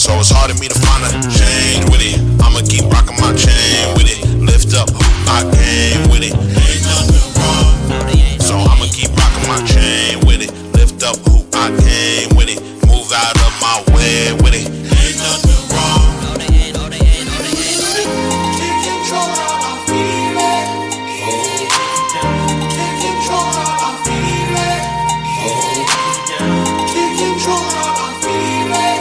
So it's hard for me to find a change with it. I'ma keep rocking my chain with it. Lift up my game with it. Ain't nothing wrong. So I'ma keep rocking my chain with it. Lift up who I came with it. Move out of my way with it. Ain't nothing wrong. Can't control how I feel it. Can't control how I feel it. Can't control how I feel it.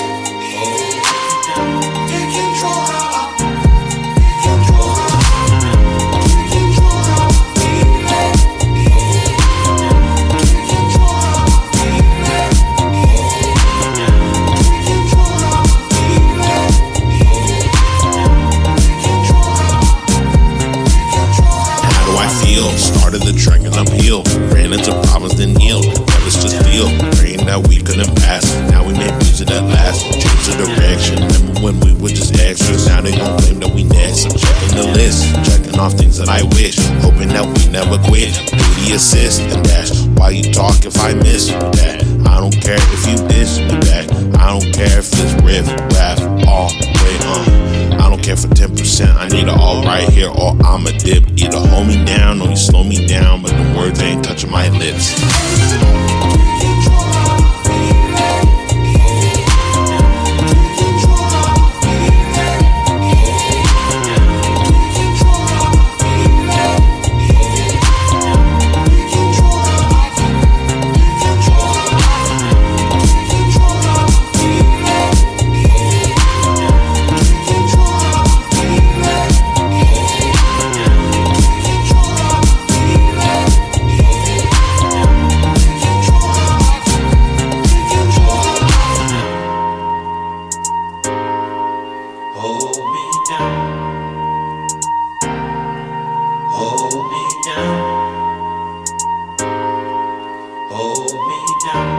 Can't control how I control how can't control how I feel it. Can't control how I feel it. Can't control how I feel it. How do I feel? Started the track and I'm healed. Ran into problems, then healed. Never stood still. Praying that we couldn't pass. Now we make music that lasts. Change the direction. Remember when we were just extras? Now they gon' claim that we next. I'm checking the list. Checking off things that I wish. Hoping that we never quit. Do the assist and dash. Why you talk if I miss that? I don't care if you diss me back. I don't care if it's riff, rap, all way I don't care for 10%. I need it all right here or I'm a dip. Either hold me down or you slow me down, but the words ain't touching my lips. Hold me down. Hold me down. Hold me down.